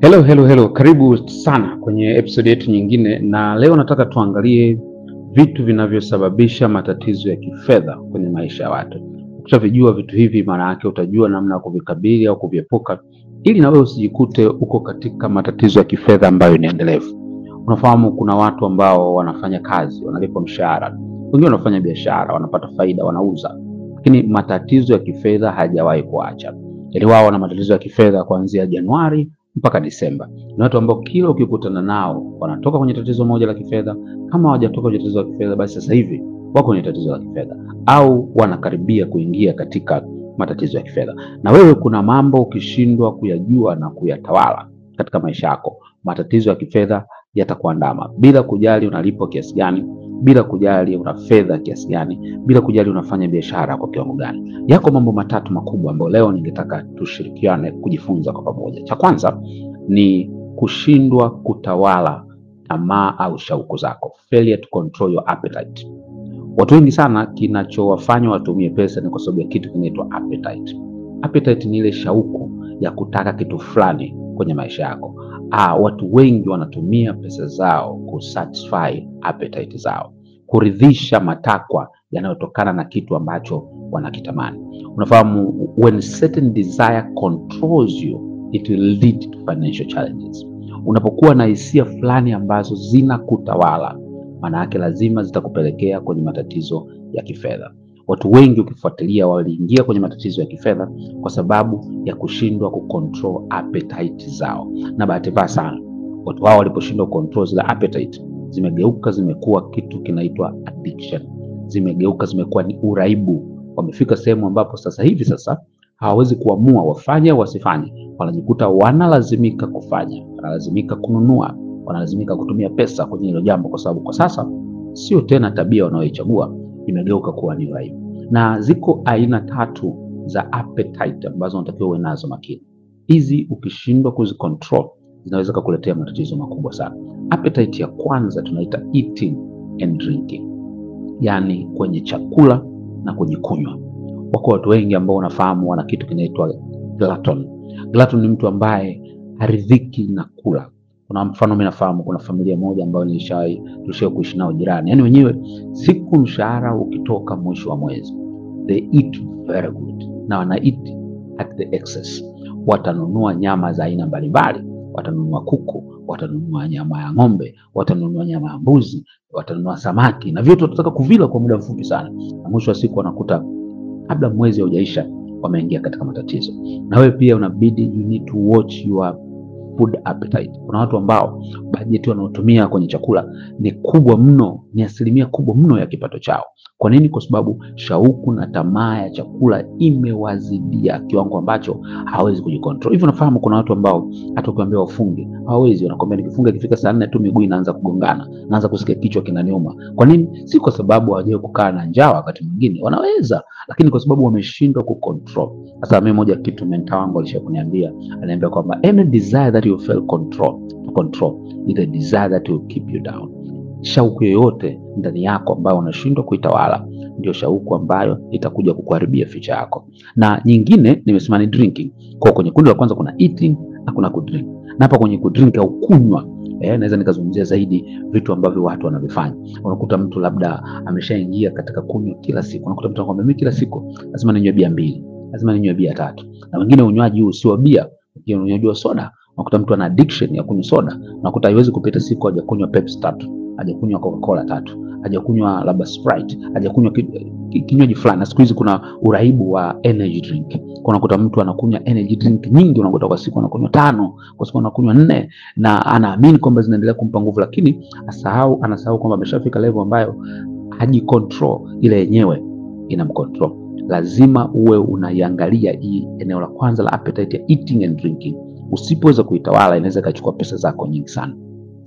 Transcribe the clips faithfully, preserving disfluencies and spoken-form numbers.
Hello, hello, hello. Karibu sana kwenye episode yetu nyingine, na leo nataka tuangalie vitu vinavyosababisha matatizo ya kifedha kwenye maisha ya watu. Ukishavijua vitu hivi, maana yake utajua namna ya kuvikabili au kuviepuka ili na wewe usijikute uko katika matatizo ya kifedha ambayo ni endelevu. Unafahamu kuna watu ambao wanafanya kazi, wanalipwa mshahara. Wengine wanafanya biashara, wanapata faida, wanauza. Lakini matatizo ya kifedha hajawahi kuacha. Yaani wao wana matatizo ya kifedha kuanzia Januari mpaka Disemba. Ni watu ambao kila ukikutana nao wanatoka kwenye tatizo moja la kifedha. Kama hawajatoka kwenye tatizo la kifedha, basi sasa hivi wako kwenye tatizo la kifedha au wanakaribia kuingia katika matatizo ya kifedha. Na wewe kuna mambo ukishindwa kuyajua na kuyatawala katika maisha yako, matatizo ya kifedha yatakuandama bila kujali unalipwa kiasi gani, bila kujali una fedha kiasi gani, bila kujali unafanya biashara kwa kiwango gani. Yako mambo matatu makubwa ambayo leo ningetaka tushirikiane kujifunza kwa pamoja. Cha kwanza ni kushindwa kutawala tamaa au shauku zako, failure to control your appetite. Watu wengi sana kinachowafanya watumie pesa ni kwa sababu ya kitu kinaitwa appetite. Appetite ni ile shauku ya kutaka kitu fulani kwenye maisha yako. Ah, watu wengi wanatumia pesa zao kusatisfy appetite zao, kuridhisha matakwa yanayotokana na kitu ambacho wanakitamani. Unafahamu, when certain desire controls you, it will lead to financial challenges. Unapokuwa na hisia fulani ambazo zinakutawala, maana yake lazima zitakupelekea kwenye matatizo ya kifedha. Watu wengi ukifuatilia waliingia kwenye matatizo ya kifedha kwa sababu ya kushindwa kucontrol appetite zao. Na bahati mbaya sana, watu hao waliposhindwa kucontrol zile appetite, zimegeuka zimekuwa kitu kinaitwa addiction. Zimegeuka zimekuwa ni uraibu. Wamefika sehemu ambapo sasa hivi sasa hawawezi kuamua wafanye au wasifanye. Wanajikuta wanalazimika kufanya, wanalazimika kununua, wanalazimika kutumia pesa kwenye hilo jambo, kwa sababu kwa sasa sio tena tabia wanaoichagua, imegeuka kuwa ni uraibu. Na ziko aina tatu za appetite ambazo unatakiwa uwe nazo makini. Hizi ukishindwa kuzicontrol zinaweza kukuletea matatizo makubwa sana. Appetite ya kwanza tunaita eating and drinking, yani kwenye chakula na kwenye kunywa. Wako watu wengi ambao unafahamu wana kitu kinaitwa glutton. Glutton ni mtu ambaye haridhiki na kula. Kuna mfano mimi nafahamu, kuna familia moja ambayo nilishawahi tulishia kuishi nao jirani. Yaani wenyewe siku mshahara ukitoka mwisho wa mwezi, they eat very good. Na wana eat at the excess. Watanunua nyama za aina mbalimbali, watanunua kuku, watanunua nyama ya ng'ombe, watanunua nyama ya mbuzi, watanunua samaki, na vyote watataka kuvila kwa muda mfupi sana. Na mwisho wa siku wanakuta kabla mwezi haujaisha wameingia katika matatizo. Na wewe pia unabidi you need to watch your food appetite. Kuna watu ambao bajeti wanaotumia kwenye chakula ni kubwa mno, ni asilimia kubwa mno ya kipato chao. Kwa nini? Kwa sababu shauku na tamaa ya chakula imewazidia kiwango ambacho hawezi kujikontrol. Hivyo nafahamu kuna watu ambao hata ukiwaambia wafunge hawawezi. Wanakwambia nikifunga ikifika saa nne tu miguu inaanza kugongana, naanza kusikia kichwa kinaniuma. Kwa nini? Si kwa sababu hawajawahi kukaa na njaa, wakati mwingine wanaweza, lakini kwa sababu wameshindwa kucontrol. Sasa mimi moja kitu mentor wangu alishakuniambia, ananiambia kwamba any desire that you fail control to control is the desire that will keep you down. Shauku yoyote ndani yako ambayo unashindwa kuitawala ndio shauku ambayo itakuja kukuharibia future yako. Na nyingine nimesema ni drinking. Kwa kwenye kundi la kwanza kuna eating na kuna kudrink. Na hapa kwenye kudrink au kunywa, eh, naweza nikazungumzia zaidi vitu ambavyo watu wanavifanya. Unakuta mtu labda ameshaingia katika kunywa kila siku. Unakuta mtu anakuambia mimi kila siku lazima ninywe bia mbili, lazima ninywe bia tatu. Na wengine unywaji huu sio bia, unywaji wa soda. Unakuta mtu ana addiction ya kunywa soda. Unakuta haiwezi kupita siku hajakunywa Pepsi tatu, hajakunywa Coca-Cola tatu, hajakunywa labda Sprite, hajakunywa kinywaji fulani. Na siku hizi kuna uraibu wa energy drink. Unakuta mtu anakunywa energy drink nyingi, unakuta kwa siku anakunywa tano, kwa siku anakunywa nne, na anaamini kwamba zinaendelea kumpa nguvu, lakini asahau anasahau kwamba ameshafika level ambayo hajicontrol, ile yenyewe inamcontrol. Lazima uwe unaiangalia hii eneo la kwanza la appetite ya eating and drinking. Usipoweza kuitawala inaweza ikachukua pesa zako nyingi sana.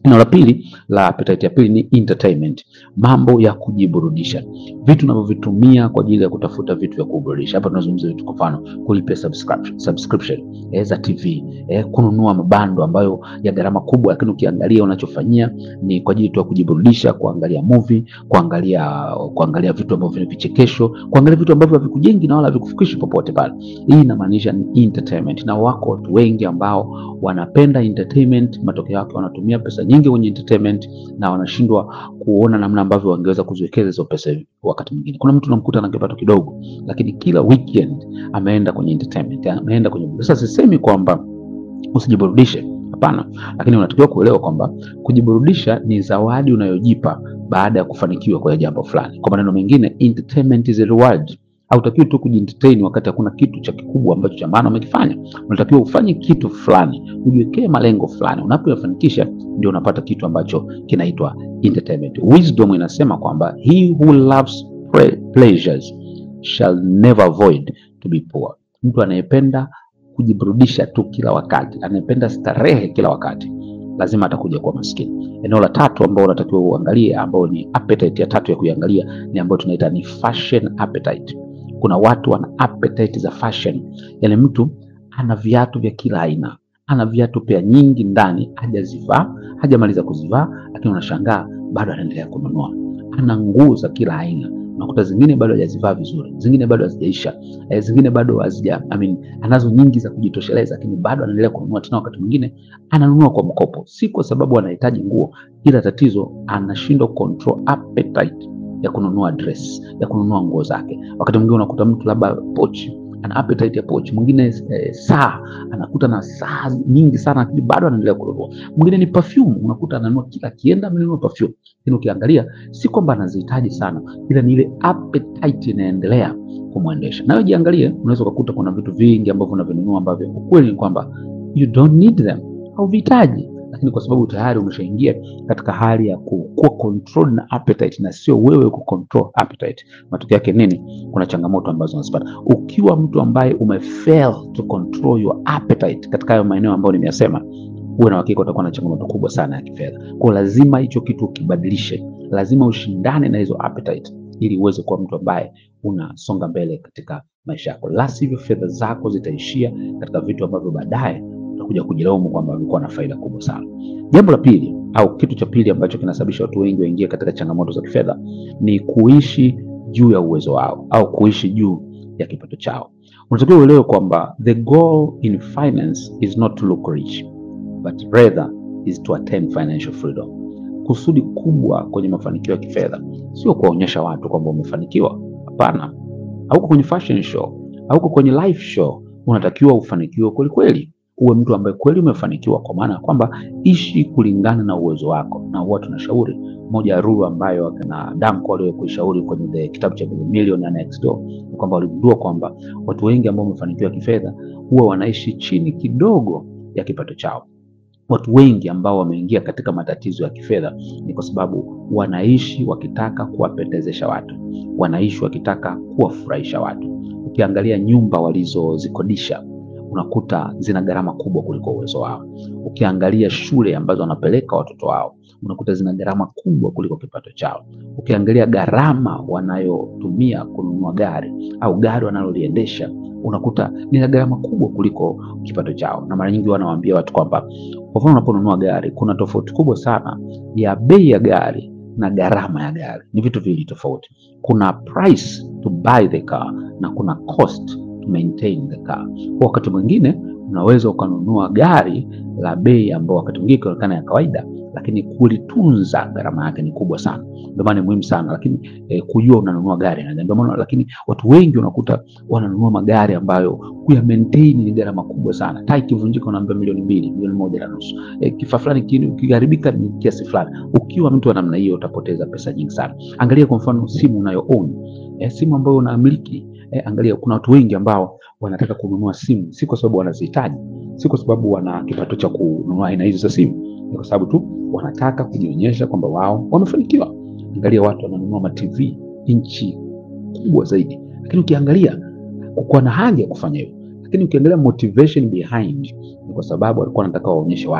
Eneo la pili la appetite ya pili ni entertainment, mambo ya kujiburudisha, vitu unavyovitumia kwa ajili ya kutafuta vitu vya kuburudisha. Hapa tunazungumzia vitu, kwa mfano kulipia subscription, subscription eh, za T V, eh, kununua mabando ambayo ya gharama kubwa, lakini ukiangalia unachofanyia ni kwa ajili tu ya kujiburudisha, kuangalia movie, kuangalia kuangalia vitu ambavyo vina vichekesho, kuangalia vitu ambavyo havikujengi na wala havikufikishi popote pale. Hii inamaanisha ni entertainment, na wako watu wengi ambao wanapenda entertainment, matokeo yake wanatumia pesa nyingi kwenye entertainment na wanashindwa kuona namna ambavyo wangeweza kuziwekeza hizo pesa. Wakati mwingine kuna mtu unamkuta na kipato kidogo, lakini kila weekend ameenda kwenye entertainment, ameenda kwenye. Sasa sisemi kwamba usijiburudishe, hapana, lakini unatakiwa kuelewa kwamba kujiburudisha ni zawadi unayojipa baada ya kufanikiwa kwa jambo fulani. Kwa maneno mengine, entertainment is a reward. Hautakiwi tu kujientertain wakati hakuna kitu cha kikubwa ambacho cha maana umekifanya. Unatakiwa ufanye kitu fulani, ujiwekee malengo fulani. Unapoyafanikisha ndio unapata kitu ambacho kinaitwa entertainment. Wisdom inasema kwamba he who loves pleasures shall never avoid to be poor. Mtu anayependa kujiburudisha tu kila wakati, anayependa starehe kila wakati, lazima atakuja kuwa maskini. Eneo la tatu ambao unatakiwa uangalie, ambao ni appetite ya tatu ya kuangalia, ni ambao tunaita ni fashion appetite. Kuna watu wana appetite za fashion. Yaani mtu ana viatu vya kila aina, ana viatu pia nyingi ndani, hajazivaa, hajamaliza kuzivaa, lakini unashangaa bado anaendelea kununua. Ana nguo za kila aina, unakuta zingine bado hajazivaa vizuri, zingine bado hazijaisha, eh, zingine bado hazija, I mean, anazo nyingi za kujitosheleza, lakini bado anaendelea kununua. Tena wakati mwingine ananunua kwa mkopo, si kwa sababu anahitaji nguo, ila tatizo anashindwa control appetite ya kununua dress, ya kununua nguo zake. Wakati mwingine unakuta mtu labda pochi, ana appetite ya pochi, mwingine eh, saa, anakuta na saa nyingi sana lakini bado anaendelea kununua. Mwingine ni perfume, unakuta ananunua kila kienda amenunua perfume. Lakini ukiangalia si kwamba anazihitaji sana, ila ni ile appetite inaendelea kumwendesha. Nawe jiangalie, unaweza kukuta kuna vitu vingi ambavyo unavinunua ambavyo ukweli ni kwamba you don't need them, hauvihitaji, lakini kwa sababu tayari umeshaingia katika hali ya kuwa control na appetite na sio wewe ku control appetite, matokeo yake nini? Kuna changamoto ambazo unazipata. Ukiwa mtu ambaye umefail to control your appetite katika hayo maeneo ambayo nimeyasema, uwe na hakika utakuwa na changamoto kubwa sana ya kifedha. Kwa lazima hicho kitu ukibadilishe, lazima ushindane na hizo appetite ili uweze kuwa mtu ambaye unasonga mbele katika maisha yako. La sivyo fedha zako zitaishia katika vitu ambavyo baadaye utakuja kujilaumu kwamba ulikuwa na faida kubwa sana. Jambo la pili au kitu cha pili ambacho kinasababisha watu wengi waingie katika changamoto za kifedha ni kuishi juu ya uwezo wao au kuishi juu ya kipato chao. Unatakiwa uelewe kwamba the goal in finance is not to look rich, but rather is to attain financial freedom. Kusudi kubwa kwenye mafanikio ya kifedha sio kuwaonyesha watu kwamba umefanikiwa. Hapana. Hauko kwenye fashion show, hauko kwenye life show. Unatakiwa ufanikiwe kweli kweli. Uwe mtu ambaye kweli umefanikiwa, kwa maana kwamba ishi kulingana na uwezo wako. Na huwa tunashauri moja ya rule ambayo akina Damko waliwahi kuishauri kwenye the kitabu cha Millionaire Next Door, ni kwamba waligundua kwamba watu wengi ambao wamefanikiwa kifedha huwa wanaishi chini kidogo ya kipato chao. Watu wengi ambao wameingia katika matatizo ya kifedha ni kwa sababu wanaishi wakitaka kuwapendezesha watu, wanaishi wakitaka kuwafurahisha watu. Ukiangalia nyumba walizozikodisha unakuta zina gharama kubwa kuliko uwezo wao. Ukiangalia shule ambazo wanapeleka watoto wao unakuta zina gharama kubwa kuliko kipato chao. Ukiangalia gharama wanayotumia kununua gari au gari wanaloliendesha unakuta ni gharama kubwa kuliko kipato chao. Na mara nyingi wanawaambia watu kwamba kwa mfano unaponunua gari kuna tofauti kubwa sana ya bei ya gari na gharama ya gari. Ni vitu viwili tofauti. Kuna price to buy the car na kuna cost to maintain the car. Kwa wakati mwingine unaweza ukanunua gari la bei ambao wakati mwingine inaonekana ya kawaida, lakini kulitunza gharama yake ni kubwa sana. Ndio maana ni muhimu sana lakini eh, kujua unanunua gari na ndio maana. Lakini watu wengi unakuta wananunua magari ambayo kuya maintain ni gharama kubwa sana. Tai kivunjika unaambia milioni mbili, milioni moja na nusu. Eh, kifaa fulani kiharibika ni kiasi fulani. Ukiwa mtu wa namna hiyo utapoteza pesa nyingi sana. Angalia kwa mfano simu unayo own, eh, simu ambayo unamiliki. Eh, angalia kuna watu wengi ambao wanataka kununua simu si kwa sababu wanazihitaji, si kwa sababu wana kipato cha kununua aina hizo za simu, ni kwa sababu tu wanataka kujionyesha kwamba wao wamefanikiwa. Angalia watu wananunua ma T V inchi kubwa zaidi, lakini ukiangalia kwa na haja ya kufanya hivyo, lakini ukiangalia motivation behind ni kwa sababu walikuwa wanataka waonyeshe watu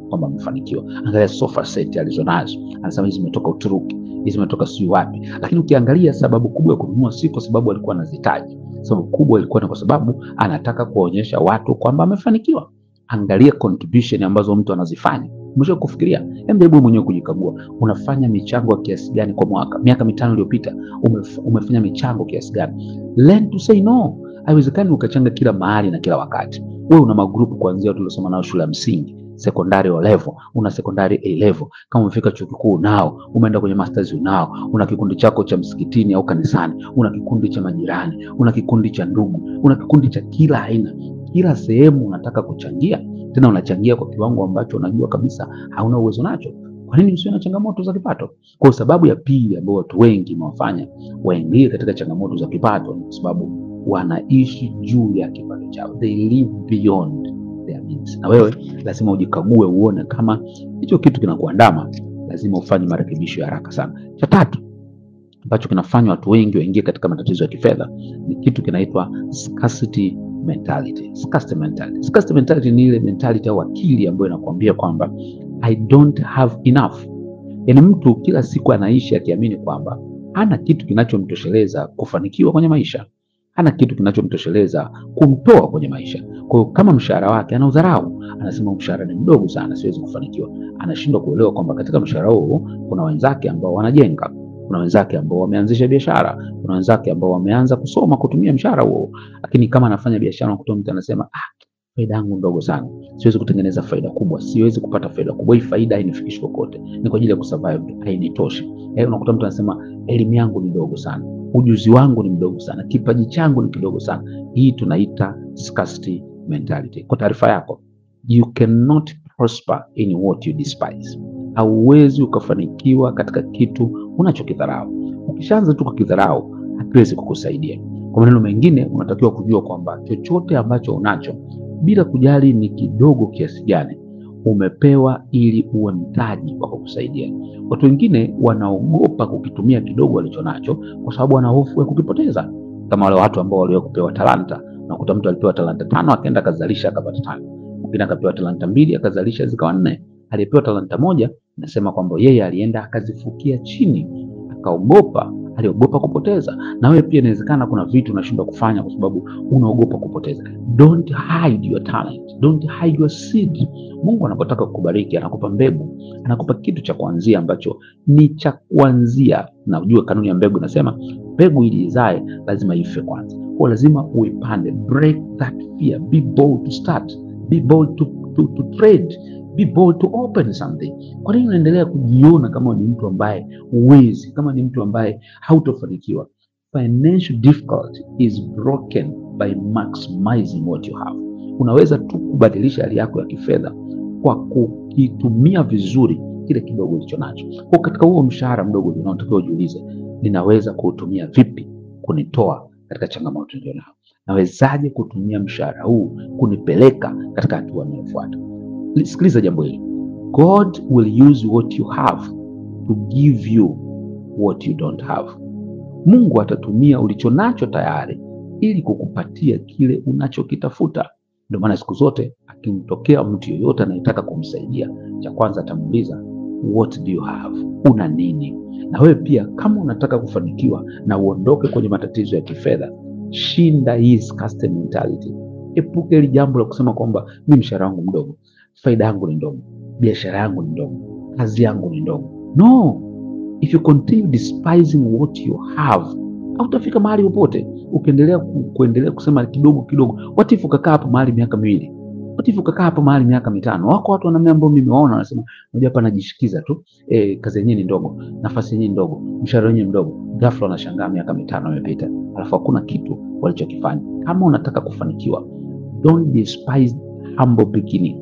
kwamba amefanikiwa. Angalia sofa set alizonazo, anasema hizi zimetoka Uturuki, hizi zimetoka sijui wapi. Lakini ukiangalia sababu kubwa ya kununua si kwa sababu alikuwa anazihitaji. Sababu kubwa ilikuwa ni kwa sababu anataka kuonyesha watu kwamba amefanikiwa. Angalia contribution ambazo mtu anazifanya. Mwisho kufikiria, hebu mwenyewe kujikagua, unafanya michango ya kiasi gani kwa mwaka? Miaka mitano iliyopita umef, umefanya michango kiasi gani? Learn to say no. Haiwezekani ukachanga kila mahali na kila wakati. Wewe una magrupu kuanzia tuliosoma nao shule ya msingi, sekondari o level, una sekondari A level, kama umefika chuo kikuu nao, umeenda kwenye masters unao, una kikundi chako cha msikitini au kanisani, una kikundi cha majirani, una kikundi cha ndugu, una kikundi cha kila aina. Kila sehemu unataka kuchangia, tena unachangia kwa kiwango ambacho unajua kabisa hauna uwezo nacho. Kwa nini usiwe na changamoto za kipato? Kwa sababu ya pili ambayo watu wengi wawafanya waingie katika changamoto za kipato ni kwa sababu wanaishi juu ya kipato chao. They live beyond their means. Na wewe lazima ujikague uone kama hicho kitu kinakuandama, lazima ufanye marekebisho ya haraka sana. Cha tatu ambacho kinafanya watu wengi waingie katika matatizo ya kifedha ni kitu kinaitwa scarcity mentality. Scarcity mentality. Scarcity mentality ni ile mentality au akili ambayo inakuambia kwamba I don't have enough. Yaani mtu kila siku anaishi akiamini kwamba hana kitu kinachomtosheleza kufanikiwa kwenye maisha. Hana kitu kinachomtosheleza kumtoa kwenye maisha. Kwa hiyo kama mshahara wake anaudharau, anasema mshahara ni mdogo sana, siwezi kufanikiwa. Anashindwa kuelewa kwamba katika mshahara huo kuna wenzake ambao wanajenga, kuna wenzake ambao wameanzisha biashara, kuna wenzake ambao wameanza kusoma kutumia mshahara huo. Lakini kama anafanya biashara na kutoa, mtu anasema ah, faida yangu ndogo sana, siwezi kutengeneza faida kubwa, siwezi kupata faida kubwa, hii faida hainifikishi kokote, ni kwa ajili ya kusurvive, hainitoshi. Eh, unakuta mtu anasema elimu yangu ni ndogo sana, ujuzi wangu ni mdogo sana, kipaji changu ni kidogo sana. Hii tunaita scarcity mentality. Kwa taarifa yako, you cannot prosper in what you despise. Hauwezi ukafanikiwa katika kitu unachokidharau. Ukishaanza tu kukidharau, hakiwezi kukusaidia. Kwa maneno mengine, unatakiwa kujua kwamba chochote ambacho unacho, bila kujali ni kidogo kiasi gani, umepewa ili uwe mtaji wa kukusaidia. Watu wengine wanaogopa kukitumia kidogo walichonacho kwa sababu wana hofu ya kukipoteza. Kama wale watu ambao waliwahi kupewa talanta, unakuta mtu alipewa talanta tano akaenda akazalisha akapata tano. Mwingine akapewa talanta mbili akazalisha zikawa nne. Aliyepewa talanta moja nasema kwamba yeye alienda akazifukia chini, akaogopa, aliogopa kupoteza. Na wewe pia inawezekana kuna vitu unashindwa kufanya kwa sababu unaogopa kupoteza. Don't hide your talent. Don't hide your seed. Mungu anapotaka kukubariki, anakupa mbegu, anakupa kitu cha kuanzia ambacho ni cha kuanzia. Na ujue kanuni ya mbegu inasema mbegu ili izae lazima ife kwanza. Kwa lazima uipande. Break that fear. Be bold to start. Be bold to, to, to trade. Be bold to open something. Kwa nini unaendelea kujiona kama ni mtu ambaye huwezi, kama ni mtu ambaye hautofanikiwa? Financial difficulty is broken by maximizing what you have. Unaweza tu kubadilisha hali yako ya kifedha kwa kukitumia vizuri kile kidogo ulicho nacho. Kwa katika huo mshahara mdogo unaotakiwa ujiulize, ninaweza kuutumia vipi kunitoa katika changamoto nilionayo? Nawezaje kutumia mshahara huu kunipeleka katika hatua inayofuata? Sikiliza jambo hili. God will use what you have to give you what you don't have. Mungu atatumia ulichonacho tayari ili kukupatia kile unachokitafuta. Ndio maana siku zote akimtokea mtu yeyote anayetaka kumsaidia, cha kwanza atamuuliza, what do you have? Una nini? Na wewe pia kama unataka kufanikiwa na uondoke kwenye matatizo ya kifedha, shinda hii scarcity mentality. Epuka ile jambo la kusema kwamba mimi mshahara wangu mdogo, faida yangu ni ndogo, biashara yangu ni ndogo, kazi yangu ni ndogo. No. If you continue despising what you have, hautafika mahali popote. Ukiendelea ku, kuendelea kusema kidogo kidogo, what if ukakaa hapo mahali miaka miwili? What if ukakaa hapo mahali miaka mitano? Wako watu wanamea ambao mimi waona wanasema, unajua hapa najishikiza tu, eh, kazi yenyewe ni ndogo, nafasi yenyewe ndogo, mshahara wenyewe mdogo. Ghafla wanashangaa miaka mitano imepita, alafu hakuna kitu walichokifanya. Kama unataka kufanikiwa, don't despise humble beginning.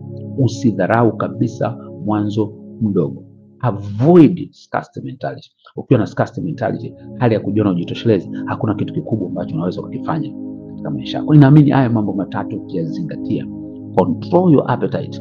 Usidharau kabisa mwanzo mdogo. Avoid scarcity mentality. Ukiwa na scarcity mentality, hali ya kujiona ujitoshelezi, hakuna kitu kikubwa ambacho unaweza kukifanya katika maisha yako. Ninaamini haya mambo matatu ukiyazingatia, control your appetite,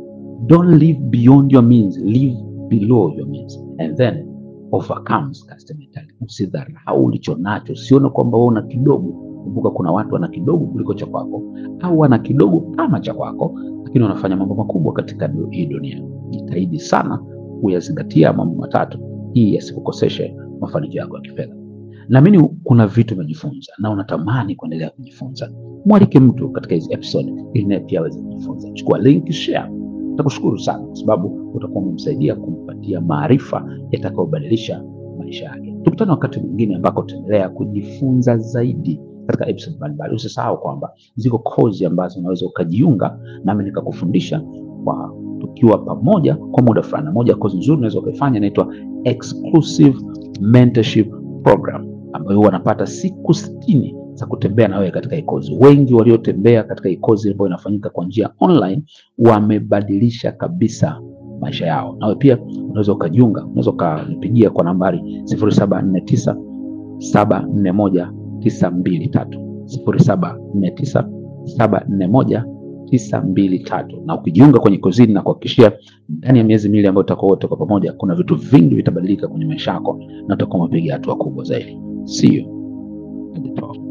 don't live beyond your means, live below your means, and then overcome scarcity mentality. Usidharau ulichonacho, usione kwamba wewe una kidogo. Kumbuka kuna watu wana kidogo kuliko cha kwako, au wana kidogo kama cha kwako, lakini wanafanya mambo makubwa katika hii dunia. Jitahidi sana kuyazingatia mambo matatu ili yasikukoseshe mafanikio yako ya kifedha. Naamini kuna vitu umejifunza na unatamani kuendelea kujifunza. Mwalike mtu katika hizi episode ili naye pia aweze kujifunza. Chukua link, share. Nitakushukuru sana kwa sababu utakuwa umemsaidia kumpatia maarifa yatakayobadilisha maisha yake. Tukutane wakati mwingine ambako tutaendelea kujifunza zaidi katika episode mbalimbali. Usisahau kwamba ziko kozi ambazo unaweza ukajiunga nami nikakufundisha kwa tukiwa pamoja kwa muda fulani. Moja kozi nzuri unaweza ukaifanya inaitwa Exclusive Mentorship Program, ambayo wanapata siku sitini za kutembea na wewe katika hii kozi. Wengi waliotembea katika hii kozi ambayo inafanyika kwa njia online wamebadilisha kabisa maisha yao. Nawe pia unaweza ukajiunga, unaweza ukanipigia kwa nambari sifuri saba nne tisa saba nne moja tisa mbili tatu sifuri saba nne tisa saba nne moja tisa mbili tatu. Na ukijiunga kwenye kozi na kuhakikishia ndani ya miezi miwili ambayo tutakuwa wote kwa pamoja, kuna vitu vingi vitabadilika kwenye maisha yako na utakuwa umepiga hatua kubwa zaidi. See you at the top.